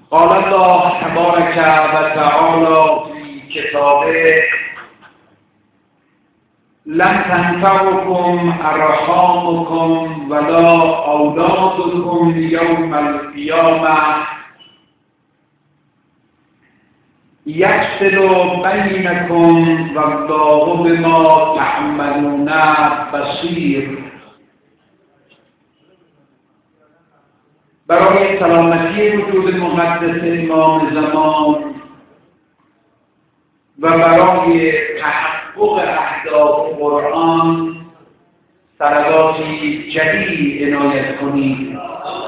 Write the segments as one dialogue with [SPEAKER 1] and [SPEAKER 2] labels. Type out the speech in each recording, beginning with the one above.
[SPEAKER 1] قال الله تبارك و تعالى في كتابه لن تنفعكم أرحامكم ولا أولادكم يوم القيامة يفصل بينكم والله بما تعملون بصير. برای سلامتی وجود مقدس امام زمان و برای تحقق اهداف قرآن سرداتی جدید عنایت کنید.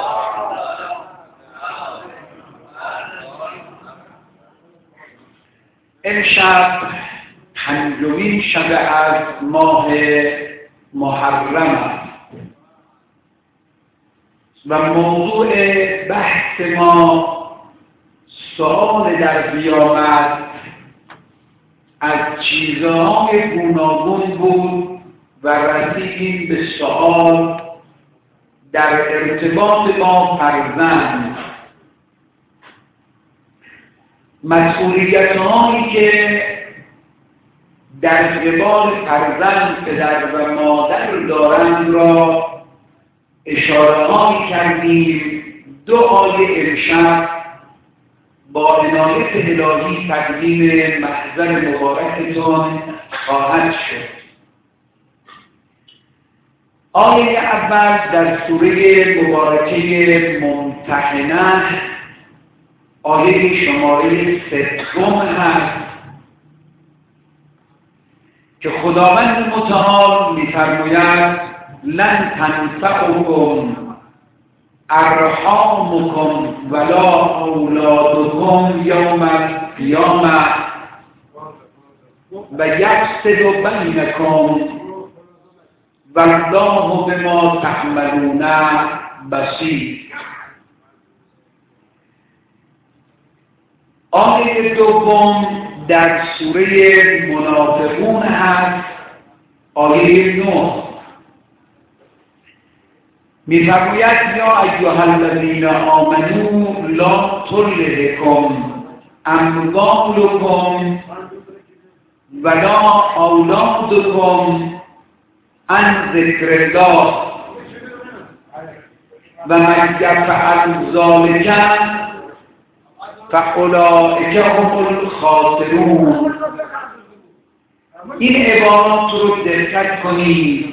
[SPEAKER 1] امشب پنجمین شب از ماه محرم است و موضوع بحث ما سؤال در قیامت از چیزهای گوناگون بود و رسیدیم به سؤال در ارتباط با فرزند، مسئولیت‌هایی که در قبال فرزند پدر و مادر دارند را اشاره‌هایی کردیم. دو آیه امشب با عنایت الهی تقدیم محضر مبارکتون خواهد شد. آیه اول در سوره مبارکه ممتحنه آیه شماره 3 هست که خداوند متعال می‌فرماید لن تنفعكم ارحامكم ولا اولادكم یوم القیامة و یفصل بینکم والله بما تعملون بصیر. آیه دوم در سوره منافقون هست، آیه 9 می‌فرماید یا ایها الذین آمنوا لا تلهکم اموالکم ولا اولادکم عن ذکر الله و من یفعل ذلک فاولئک هم الخاسرون. این عبارات رو دقت کنید.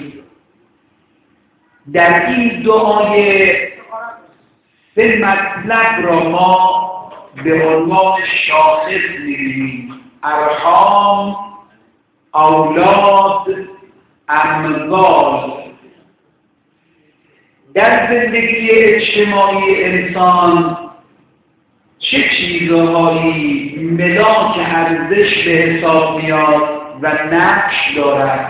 [SPEAKER 1] در این دو آیه سه مطلب را ما به عنوان شاخص می‌بینیم: ارحام، اولاد، اموال. در زندگی اجتماعی انسان چه چیزهایی ملاک ارزش به حساب میاد و نقش دارد؟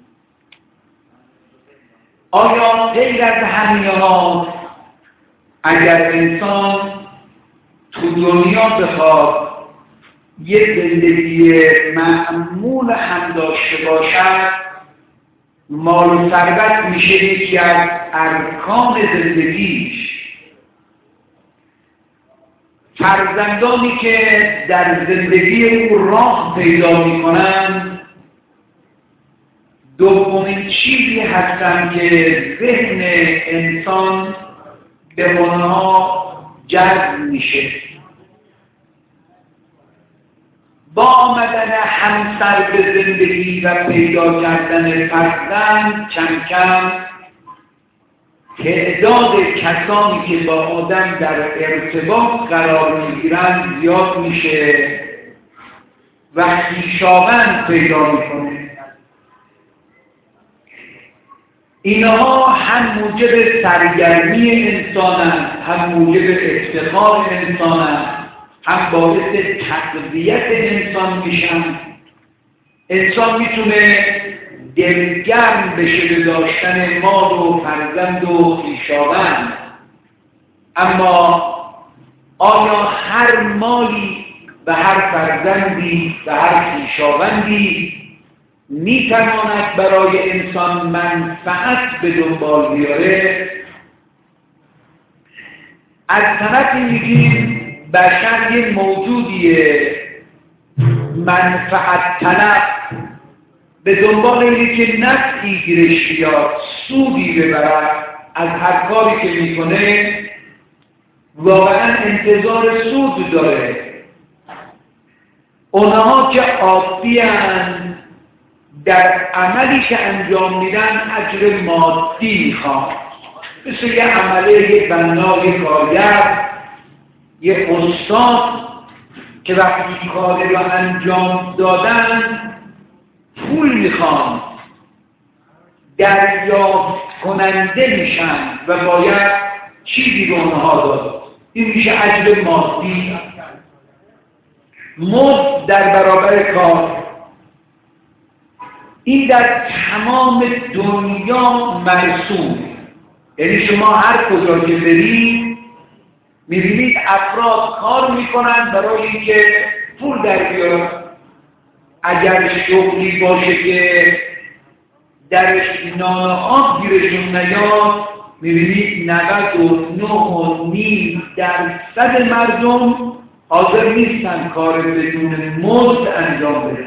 [SPEAKER 1] آیا غیر از همین‌ها اگر انسان تو دنیا بخواد یک زندگی معمول هم داشته باشد، مال و ثروت میشه یکی از ارکان زندگیش؟ فرزندانی که در زندگی او راه پیدا میکنند دومین چیزی هستند که ذهن انسان به آنها جذب میشه. با آمدن همسر به زندگی و پیدا کردن فرزند کم کم تعداد کسانی که با آدم در ارتباط قرار میگیرند زیاد میشه و خویشاوند پیدا میکنه. اینها هم موجب سرگرمی انسانند، هم موجب افتخار انسانند، هم باعث تقویت انسان میشن. انسان میتونه دلگرم بشه به داشتن مال و فرزند و خویشاوند، اما آیا هر مالی و هر فرزندی و هر خویشاوندی میتواند برای انسان منفعت به دنبال بیاره؟ از طرفی میگیم بشر یه موجودیه منفعت طلب، به دنبال اینه که نفعی گیرش بیاد، سودی ببرد از هر کاری که میکنه، واقعا انتظار سود داره. اونها که عادی هستند در عملی که انجام میدن اجر مادی میخوان، مثل یه عمله، یه بنا، یه کارگر، یه استاد که وقتی کاری رو انجام دادن پول میخوان، دریافت کننده میشن و باید چیزی به اونها داد. این میشه اجر مادی. مزد در برابر کار، این در تمام دنیا مرسوم. یعنی شما هر کجا که برید میبینید افراد کار میکنن برای اینکه پول در بیارن. اگر شغلی باشه که درش نان آب گیرشون نیاد، میبینید 99.9% مردم حاضر نیستن کار بدون مزد انجام بدن.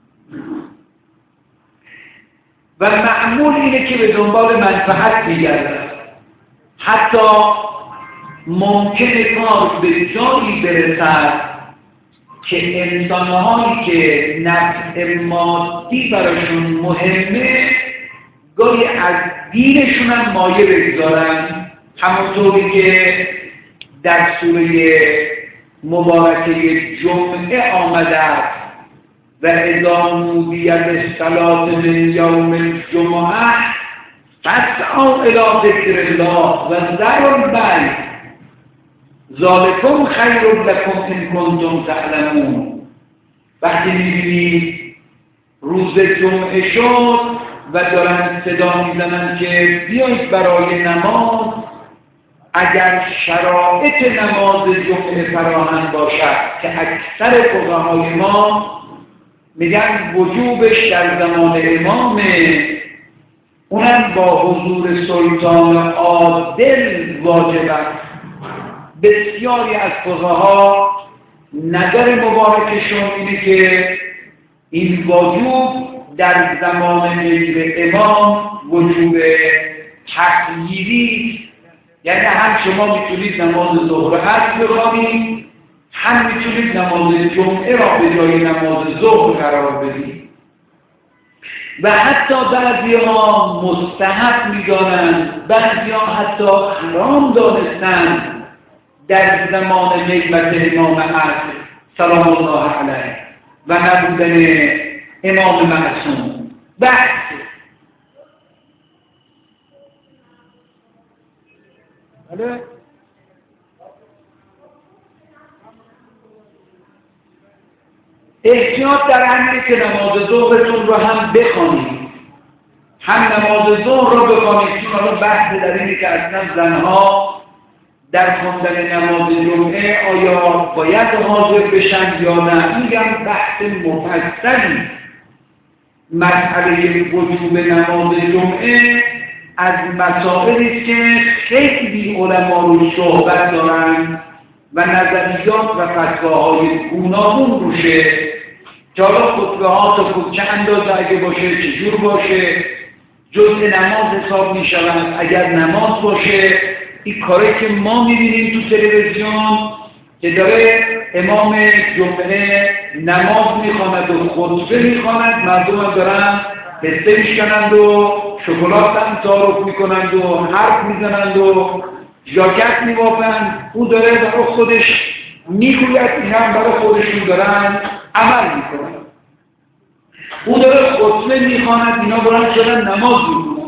[SPEAKER 1] و معمول اینه که به دنبال منفعت میگردن. حتی ممکنه کار به جایی برسد که انسانهایی که نفع مادی براشون مهمه گاهی از دینشون هم مایه بگذارن، همونطوری که در سوره مبارکه جمعه آمده است و اذا نودی للصلاة من یوم الجمعه فاسعوا الی ذکر الله و ذروا البیع ذالکم خیر لکم ان کنتم تعلمون. وقتی می‌بینید روز جمعه شد و دارن صدا میزنن که بیایید برای نماز، اگر شرایط نماز جمعه فراهم باشد که اکثر فقهای ما میگن وجوبش در زمان امامه، اونم با حضور سلطان عادل واجب است. بسیاری از فقها نظر مبارکشون اینه که این وجوب در زمان غیر امام وجوب تغییری، یعنی هم شما میتونید نماز ظهر و عصر بخوانید، هم میتونید نماز جمعه را به جای نماز ظهر قرار بدید. و حتی بعضی ها مستحب میدانند، بعضی ها حتی حرام دانستند در زمان غیبت امام عصر سلام الله علیه و نبودن امام معصوم. بحث بله احتیاط در همینه که نماز ظهرتون رو هم بخوانید، هم نماز ظهر رو بخوانید، چون حالا بحث در اینه که اصلا زنها در خواندن نماز جمعه آیا باید حاضر بشن یا نه. میگم بحث مفصلی. مسئله وجوب نماز جمعه از مسائلی که خیلی علما رو صحبت دارن و نظریات و فتواهای گوناگون روشه که حالا خطبه ها تا چه اندازه اگه باشه، چجور باشه، جزء نماز حساب می شوند اگر نماز باشه. این کاری که ما می‌بینیم تو تلویزیون که داره امام جمعه نماز میخواند و خطبه میخواند، مردم هم دارن پسته میشکنند و شکلات هم تعارف میکنند و حرف میزنند و ژاکت میبافند. او داره برای خودش میگوید، این هم برای خودشون دارن عمل میکنند. او داره خطبه میخواند، اینا دارن شدن نماز میکنند.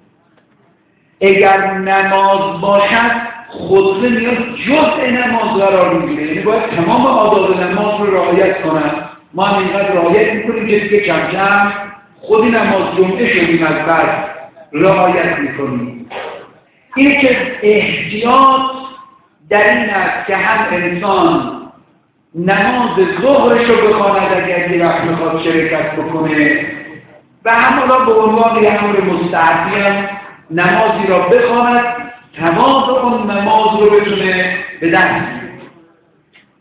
[SPEAKER 1] اگر نماز باشد خطبه میاد جزء نماز قرار میگیره، یعنی باید تمام آداب نماز رو رعایت کنن. ما هم اینقدر رعایت میکنیم که دیگه کم کم خودی نماز جمعه شدیم از بعد رعایت میکنیم. این که احتیاط در این است که هم انسان نماز ظهرش رو بخواند اگر یه وقت میخواد شرکت بکنه، و هم حالا به عنوان یه امر مستحبی هم نمازی را بخواند، تمام اون نماز رو بتونه به دست بیاره.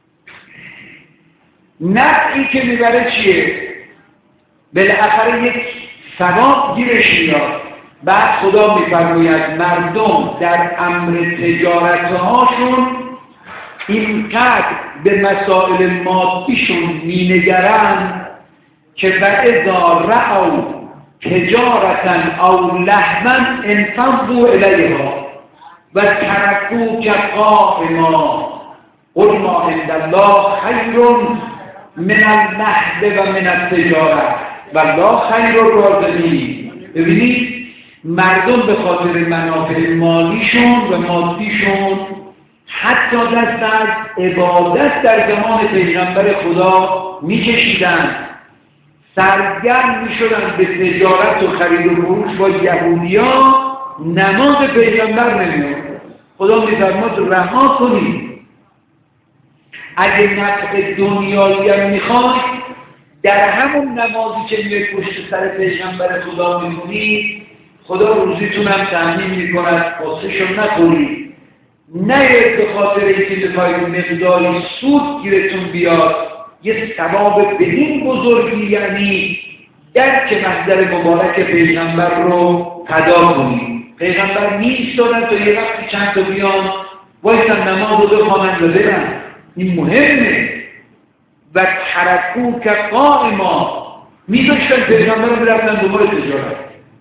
[SPEAKER 1] نفعی که میبره چیه؟ بالاخره یک ثواب گیرش میاد. بعد خدا میفرماید مردم در امر تجارتهاشون اینقدر به مسائل مادیشون مینگرند که فاذا رأوا تجارة او لهوا انفضوا الیها و ترکوک قائما قل ما عند الله خیر من اللهو و من التجاره والله خیر الرازقین. ببینید مردم به خاطر منافع مالیشون و مادیشون حتی دست از عبادت در زمان پیغمبر خدا میکشیدن، سرگرم میشدن به تجارت و خرید و فروش با یهودیان. نماز پیغمبر نمیاد. خدا میفرماد رها کنید. اگه نفع دنیایی هم میخواید در همون نمازی که میاد پشت سر پیغمبر خدا میکنید خدا روزیتون هم تامین میکند، قصهشو نخورید. نه به خاطر اینکه بخواید مقداری سود گیرتون بیاد یه ثواب به این بزرگی، یعنی درک محضر مبارک پیغمبر رو ادا کنید. پیغمبر نیستادن تا یه وقتی چند تا بیان وایسن نماز رو بخوانند و برن. این مهمه. و ترکوک قائما، میذاشتن پیغمبر رو برفتن دنبال تجارت.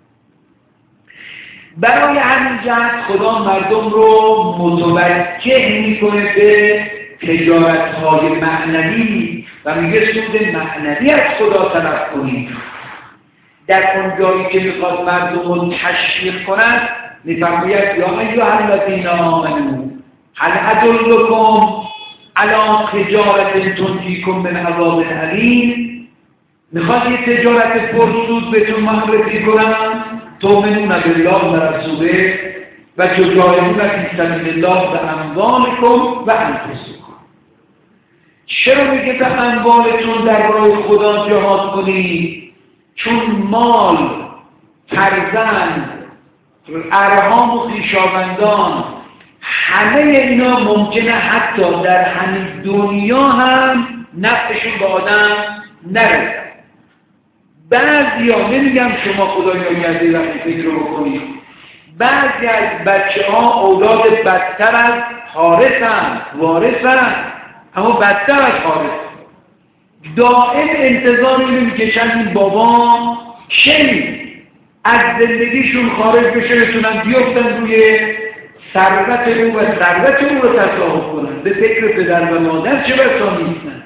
[SPEAKER 1] برای همین جهت خدا مردم رو متوجه میکنه به تجارت‌های معنوی و میگه سود معنوی از خدا طلب کنید. در اون جایی که میخواد مردم رو تشویق کند میفرماید یا ایها الذین آمنوا هل ادلکم علی تجارة تنجیکم من عذاب الیم. میخواد یه تجارت پرسود بهتون معرفی کنم. تؤمنون بالله و رسوله و تجاهدون فی سبیل الله باموالکم و انفسکم. چرا میگه به اموالتون در راه خدا جهاد کنید؟ چون مال، فرزند، ارحام و خویشاوندان، همه اینا ممکنه حتی در همین دنیا هم نفعشون به آدم نرسد. بعضیا، نمیگم شما خدایا کرده وقتی فکر رو بکنید، بعضی از بچه ها اولاد بدتر از حارسن، وارثن، اما بدتر از حارس. دائم انتظار اینو میکشن این بابا شنید از زندگیشون خارج بشه، بتونن بیفتن روی ثروت او و ثروت او رو تصاحب کنن. به فکر پدر و مادر چه بسا نیستن.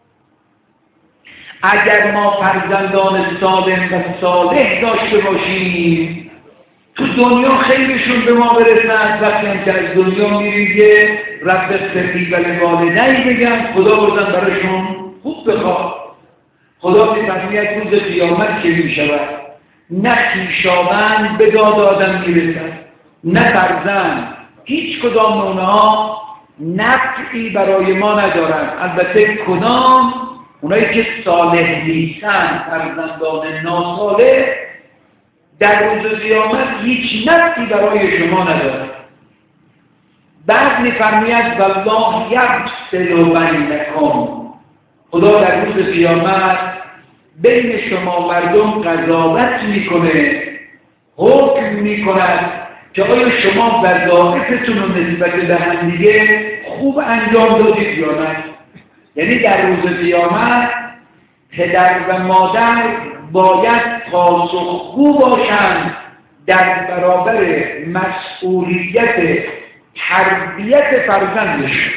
[SPEAKER 1] اگر ما فرزندان سالم و صالح داشته باشیم تو دنیا خیرشون به ما برسند. وقتی هم که از دنیا میریم که رب اغفر و لوالدی بگم خدا بردن براشون خوب بخواد. خدا میفرماید روز قیامت که میشود نه خویشاوند به داد آدم میرسد نه فرزند، هیچ کدام اونها نفعی برای ما ندارند. البته کدام؟ اونایی که صالح نیستن، فرزندان ناصالح، در روز قیامت هیچ نفعی برای شما ندارند. بعد میفرماید والله یفصل بینکم. خدا در روز قیامت بین شما مردم قضاوت میکنه، حکم میکند که آیا شما وظایفتون رو نسبت به هم دیگه خوب انجام دادید یا نه. یعنی در روز قیامت پدر و مادر باید پاسخگو باشند در برابر مسئولیت تربیت فرزندشون.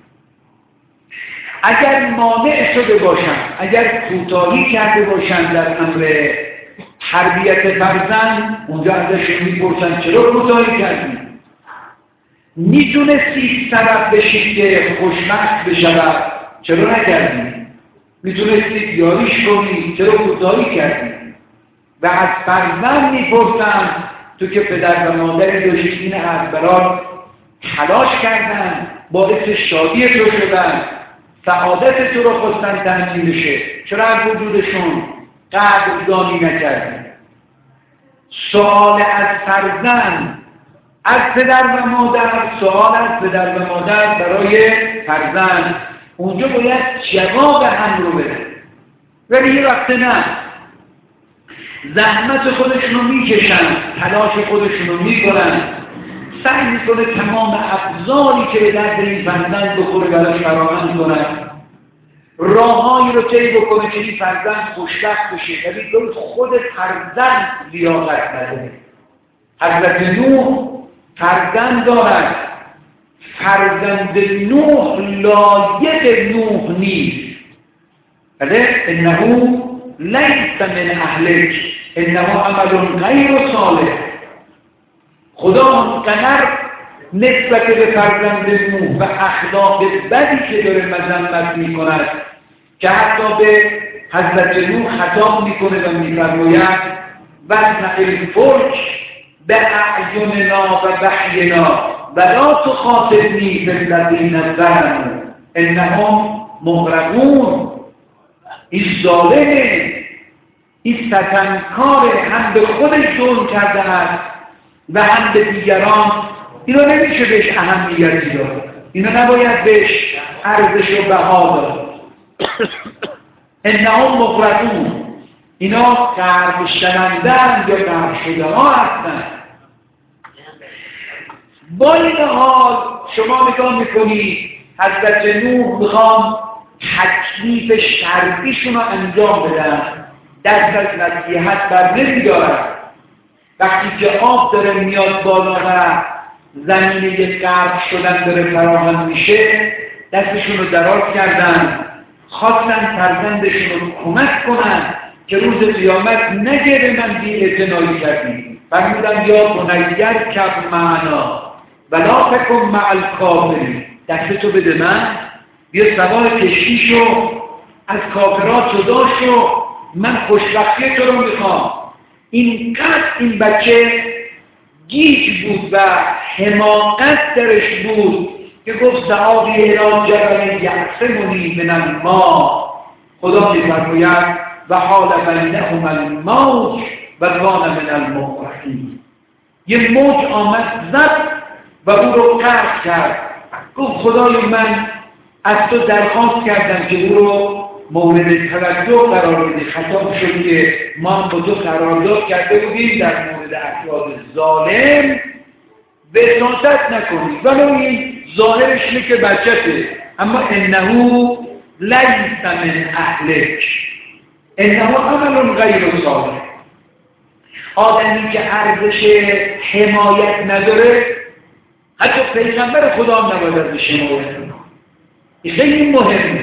[SPEAKER 1] اگر مانع شده باشند، اگر کوتاهی کرده باشند در امر تربیت فرزند، اونجا ازشون میپرسن چرا کوتاهی کردی؟ میتونستی سبب بشید که خوشبخت بشود، چرا نکردی؟ میتونستی یاریش کنی، چرا کوتاهی کردی؟ و از فرزند میپرسن تو که پدر و مادری داشتی این از برات تلاش کردن، باعث شادی تو شدن، سعادت تو رو خواستن تأمین بشه، چرا از وجودشون قدردانی نکردی؟ سوال از فرزند از پدر و مادر، سوال از پدر و مادر برای فرزند اونجا باید جواب هم رو بده. ولی یه وقت نه، زحمت خودشون رو میکشن، تلاش خودشون رو میکنن، سعی میکنه تمام ابزاری که به درد این فرزند بخوره براش فراهم کنن، راههایی رو طی بکنه که این فرزند خوشبخت بشه. ولی خود فرزند لیاقت نداره. حضرت نوح فرزند دارد، فرزند نوح لایق نوح نیست. بله انه لیس من اهلک انه عمل غیر صالح. خدا مقتنر نسبت به فرزند نوح و اخلاق بدی که داره مذمت میکند که حتی به حضرت نوح خطاب میکنه و میفرماید واصنع الفلک باعیننا و وحینا ولا تخاطبنی فی الذین ظلموا انهم مغرقون. این ظالمه، این ستمکاره، هم به خودش ظلم کرده است و هم به دیگران. اینا نمیشه بهش اهمیتی داد، اینا نباید بهش ارزش و بها داد. انهم مغرقون، اینا غرق شونده‌اند یا غرق شده ها هستند. با این حال شما نگاه میکنید حضرت نوح میخوان تکلیف شرعیشون رو انجام بدن، دست از نصیحت بر نمیدارن. وقتی که آب داره میاد بالا و زمینه غرق شدن داره فراهم میشه، دستشون رو دراز کردن، خواستن فرزندشون رو کمک کنن که روز قیامت نگه به من بی‌اعتنایی کردی. فرمودن یا بنیر کب معنا ولا تکن مع الکافرین، دستتو بده من، بیا سوار کشتی شو، از کافرات جدا شو، من خوشبختی تو رو میخوام. اینقدر این بچه گیج بود و حماقت درش بود که گفت سآوی الی جبل یعصمنی من الماء. خدا میفرماید و حال بینهما الموج و کان من المغرقین. یه موج آمد زد و او رو غرق کرد. گفت خدای من از تو درخواست کردم که او رو مورد توجه قرار بدی. خطاب شد که ما با تو قرارداد کرده بودیم در مورد افراد ظالم وساطت نکنی، ولی این ظاهرش اینه که بچته، اما انه لیس من اهلک انه عمل غیر صالح. آدمی که ارزش حمایت نداره، حتی پیغمبر خدا هم نباید ازش حمایت کنه. این خیلی مهمه.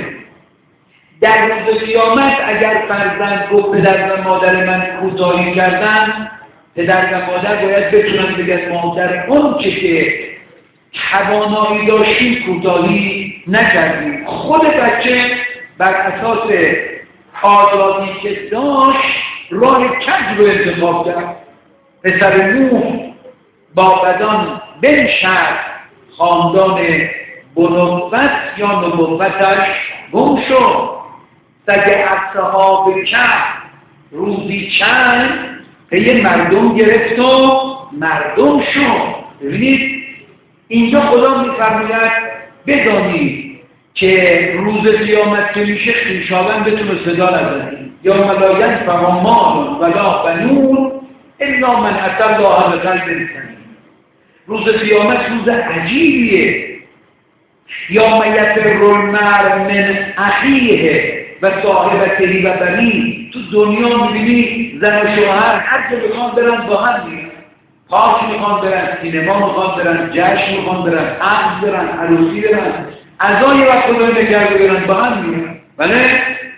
[SPEAKER 1] در روز قیامت اگر فرزند گفت پدر و مادر من کوتاهی کردن، پدر و مادر باید بتونن بگن مادر اون که توانایی داشتی کوتاهی نکردیم. خود بچه بر اساس آزادی که داشت راه کج رو انتخاب کرد. پسر نوح با بدان بنشست خاندان بنوت یا نبوتش گم شد. سگ اصحاب کهف روزی چند پی مردم گرفت و مردم شد. ببینید اینجا خدا میفرماید بدانید که روز قیامت که میشه خویشاوند بتونه صدا نزنید یا ملاین فهمان ولا بنون الا من اتى الله بقلب سلیم. روز قیامت روز عجیبیه. یا یفر المرء من اخیه و صاحبته و بنی. تو دنیا میبینی زن و شوهر هر جا بخوان برن با هم میرن، پارک میخوان برن، سینما میخوان برن، جشن میخوان برن، عقد برن، عروسی برن، عزای وقت خدا نکرده برن با هم میرن. بله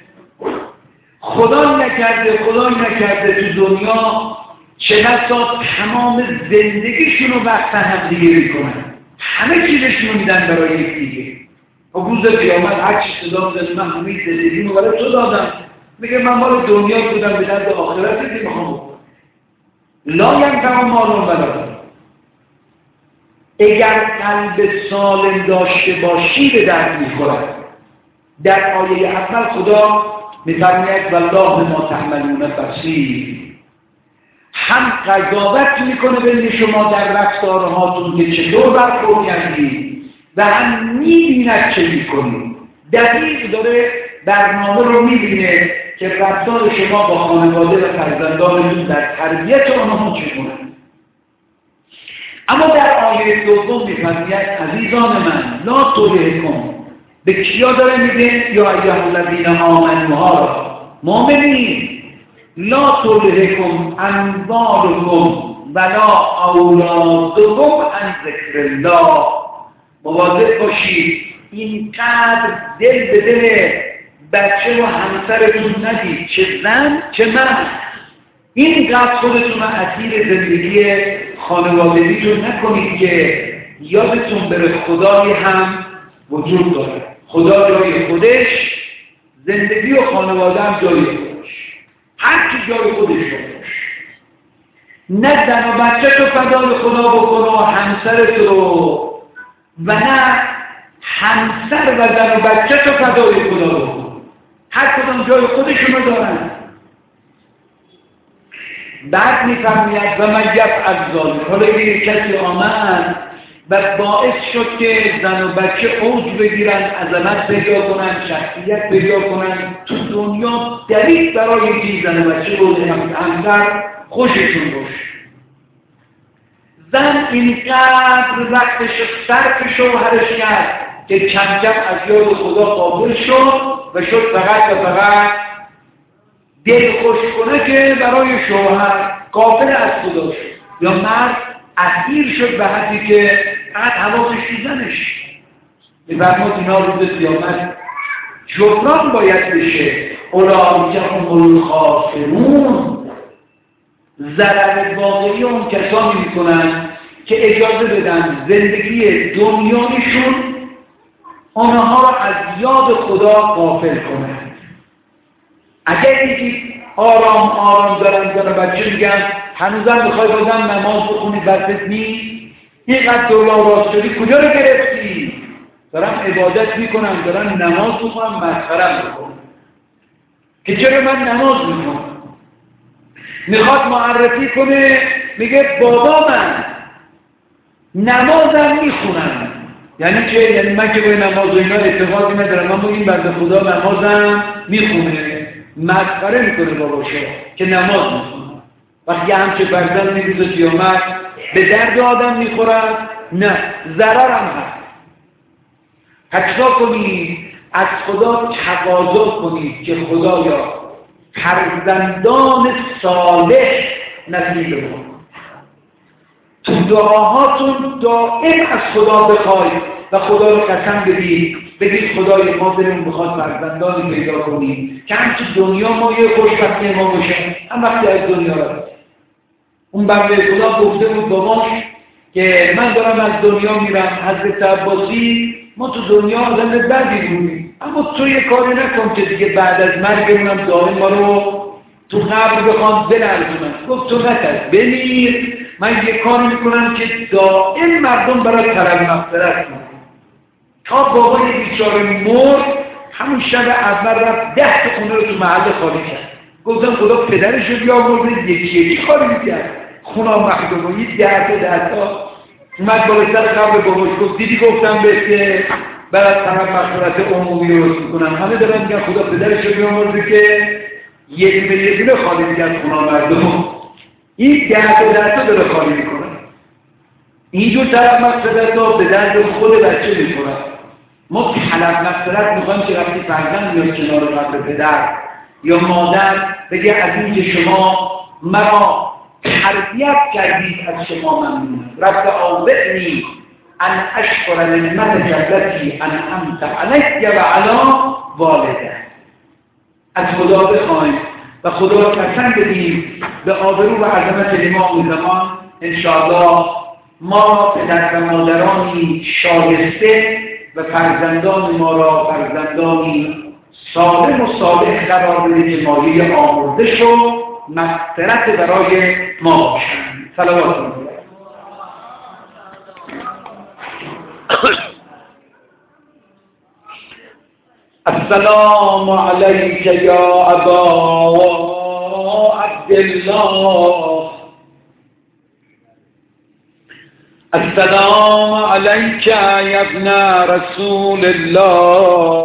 [SPEAKER 1] خدا نکرده تو دنیا چه بسا تمام زندگیشون رو وقت هم دیگه میکنن، همه چیزشون رو میدن برای یکدیگه. و روز قیامت هر چی صدا میزنه من همین زندگیمو برای تو دادم، میگه من مال دنیا بودم به درد آخرت میخوام بکنم. لا ینفع مال ولا بنون. اگر قلب سالم داشته باشی به درد میخورد. در آیه اول خدا میفرماید والله ما تعملون بصیر. هم قضاوت میکنه بین شما در رفتارهاتون که چطور برخورد کردید و هم میبیند چه میکنید. دقیق داره برنامه رو می‌بینه که رفتار شما با خانواده و فرزندانتون در تربیت آنها چگونه. اما در آیه دوم می‌فرماید عزیزان من لا تلهکم، به کیا داره میگه؟ یا ایها الذین آمنوا را، مؤمنین، لا تلهکم اموالکم ولا اولادکم عن ذکر الله. مواظب باشید اینقدر دل به دل بچه و همسرتون ندید، چه زن چه مرد، اینقدر خودتون رو اسیر زندگی خانوادگیتون نکنید که یادتون بره خدای هم وجود داره. خدا جای خودش، زندگی و خانواده هم جای خودش، هر کی جای خودش باشه. نه زن و بچه تو فدای خدا بکنه و همسرت رو، و نه همسر و زن و بچه تو فدای خدا بکنه. هر کدام جای خودشون رو دارن. بعد میفرماید و من یفعل ذلک، حالا یک کسی آمد و باعث شد که زن و بچه اوج بگیرن، عظمت پیدا کنن، شخصیت پیدا کنن، تو دنیا دلیل برای اینکه زن و بچه رو همسر خوششون باشه. زن اینقدر وقتش صرف شوهرش کرد که کم کم از یاد خدا غافل شد و شد فقط و فقط دل خوش کنه که برای شوهر غافل از خدا شد. یا مرد اسیر شد به حدی که فقط حواسش تو زنش. می‌فرماید اینا روز قیامت جبران باید بشه. اولئک هم الخاسرون. ضرر واقعی اون کسانی میکنن که اجازه بدن زندگی دنیایشون آنها را از یاد خدا غافل کنن. اگر یکی آرام آرام دارن بچه میگن هنوزم میخوای بازم نماز بخونی بسط نیست، اینقدر دولا راست شدی کجا رو گرفتی؟ دارم عبادت میکنم، دارم نماز بخونم، مسخرم بکنم که چرا من نماز میکنم. میخواد معرفی کنه میگه بابا من نمازم میخونم. یعنی چه؟ یعنی من که به نماز و اینا اتفاقی ندارم، من این بنده خدا نمازم میخونه. مسخره میکنه باباشه که نماز میخونه. وقتی همچه فرزند میروز قیامت به درد آدم میخورن؟ نه، ضررم هست. حتی کنید از خدا تقاضا کنید که خدایا فرزندان صالح نصیب ما. تو دعاهاتون دائم از خدا بخواید و خدا رو قسم بدید، بگید خدای ما دلمون بخواد فرزندانی پیدا کنیم که هم تو دنیا ما یه خوشبختی ما باشه، هم وقتی از دنیا رفت. اون بنده خدا گفته بود باباش که من دارم از دنیا میرم، حضرت عباسی ما تو دنیا آدم بدی بودیم، اما تو یه کاری نکن که دیگه بعد از مرگمونم دائم ما رو تو قبر بخوان بلرزونن. گفت تو نترس، بمیر، من یه کاری میکنم که دائم مردم برای طلب مغفرت کنن. تا بابای بیچاره مرد همون شب اول رفت 10 تا خونه رو تو محل خالی کرد. گفتم خدا پدرش رو بیاورده یکی خالی میکرد خونه مخدومی 10 تا اومد بالا سر قبر باباش گفت دیدی گفتم بهت که برای طلب مغفرت عمومی رو میکنم. همه دارن میگن خدا پدرش رو بیاورده که یه دونه خالی میکرد خونه مردم. این 10 تا داره خالی میکنه. اینجور طلب مغفرت ها به درد خود بچه میکنن. ما طلب مغفرت میخوایم که وقتی فرزند میاد کنار قبر پدر یا مادر بگه از این که شما مرا تربیت کردید از شما ممنونم. رب آوزعنی ان اشکر نعمتک التی انعمت علی و علی والدی. از خدا بخوایم و خدا را قسم بدیم به آبرو و عظمت امام زمان انشاءالله ما پدر و مادرانی شایسته و فرزندان ما را فرزندانی سالم و صالح قرار بدید که مایه آمرزش و مغفرت برای ما باشند. صلوات الله. السلام علیک یا ابا عبدالله. السلام علیک یا ابن رسول الله.